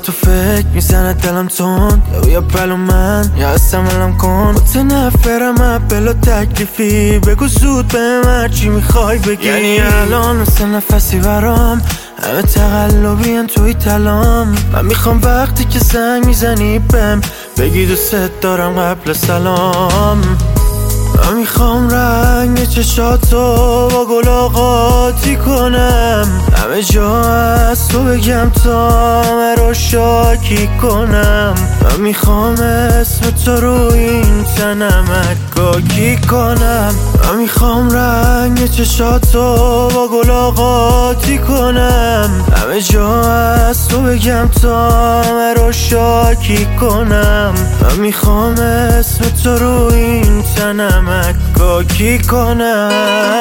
تو فکر میزنه دلم تون یا پلو من یا استعمالم کن متنفرم بلا تکلیفی بگو زود به من چی میخوای بگی یعنی الان مثل نفسی برام همه تقلبی توی تلام من میخوام وقتی که زنگ میزنی بهم بگی دوست دارم قبل سلام من میخوام رنگ چشاتو با گل آقاتی کنم همه جا از تو بگم تا همه رو شاکی کنم من میخوام اسم تو رو این تنم حکاکی کنم من میخوام رنگ چشاتو با گل آقاتی کنم همه جا از تو بگم تا همه رو شاکی کنم من میخوام اسم تو رو این تنم حکاکی کنم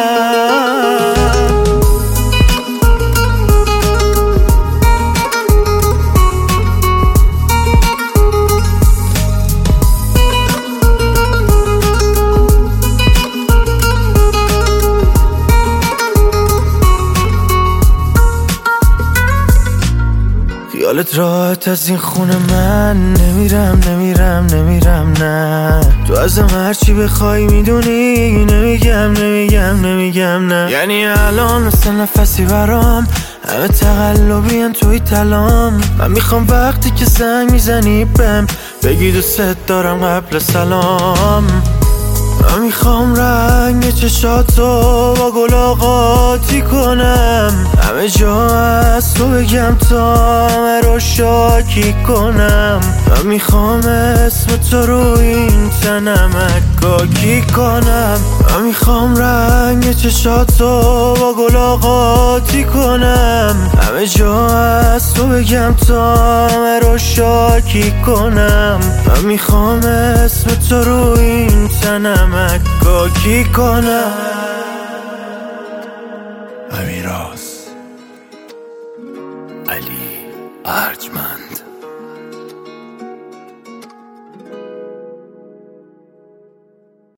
خیالت راحت از این خونه من نمیرم نه تو ازم هرچی بخوای میدونی نمیگم نه یعنی الان مثل نفسی برام همه تقلبی توی تلام من میخوام وقتی که زنگ میزنی بهم بگی دوست دارم قبل سلام من میخوام رنگ چشاتو با گل آقاتی کنم همه جا از تو بگم تا همه رو شاکی کنم من میخوام اسم تو رو این تنم حکاکی کنم من میخوام رنگ چشاتو با گل آقاتی کنم همه جا از تو بگم تا همه رو شاکی کنم من میخوام اسم تو رو این تنم حکاکی کنم امیراز علی ارجمند.